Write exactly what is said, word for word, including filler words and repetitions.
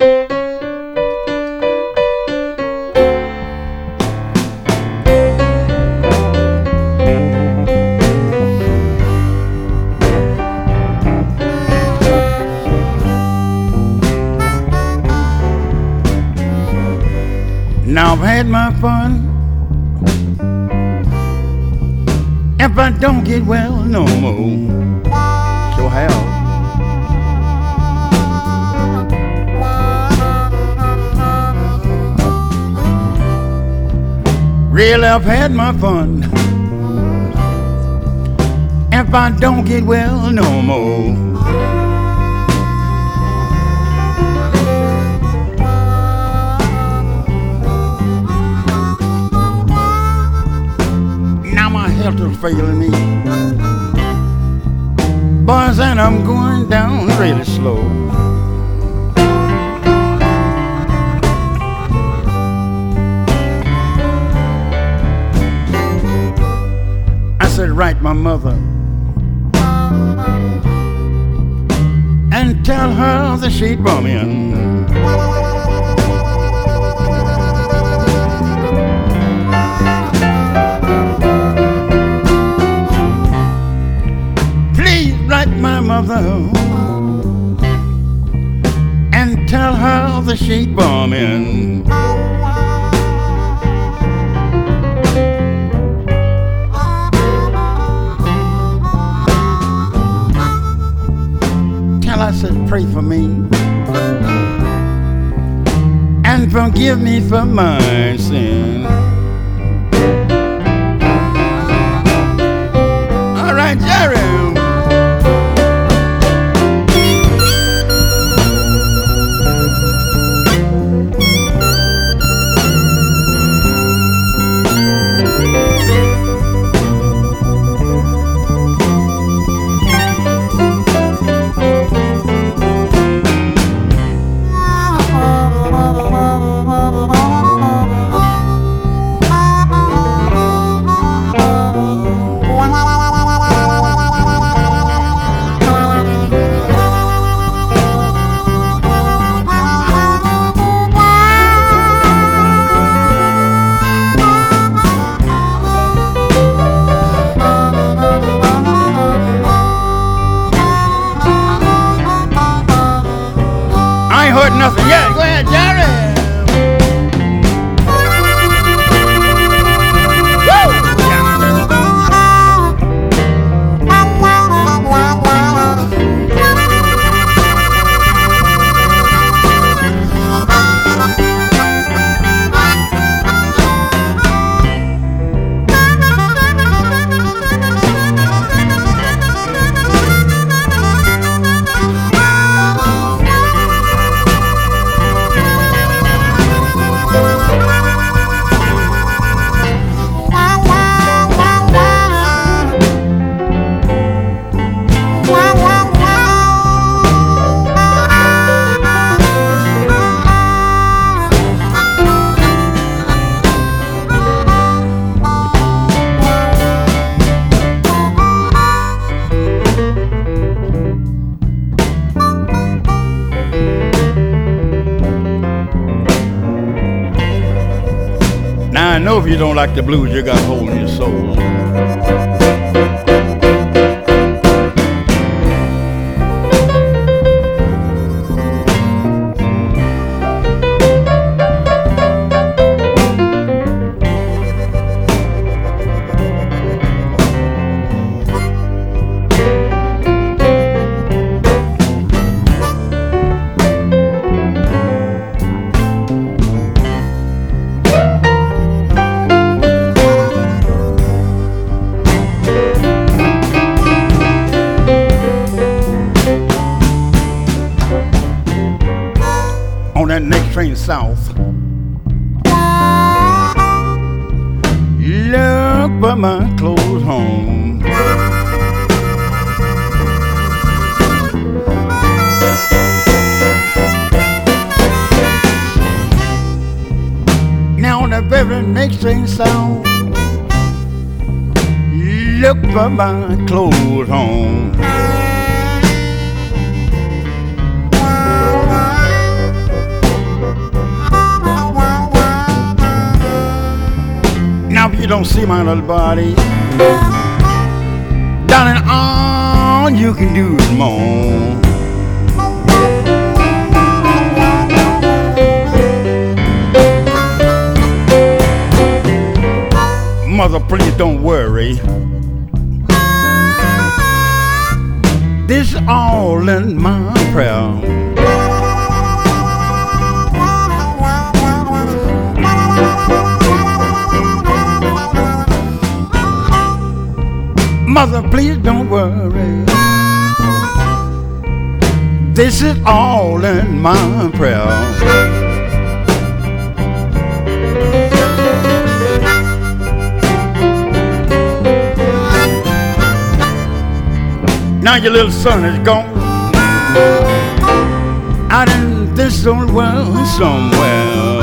Now I've had my fun. If I don't get well no more, sure have. Really, I've had my fun. If I don't get well no more. Health is failing me, boys, and I'm going down really slow. I said, write my mother and tell her that she'd bum in. My mother and tell her the sheep bombing. Tell her I said pray for me and forgive me for my sin. All right, Jerry. I ain't heard nothing yet. Go ahead, Jerry. Now I know if you don't like the blues, you got a hole in your soul. On that next train south, look but my clothes home. Now on the very next train south, look but my clothes home. don't see my little body, darling, all you can do is moan. Mother, please don't worry. This all in my prayer. Mother, please don't worry. This is all in my prayer. Now your little son is gone out in this old world somewhere.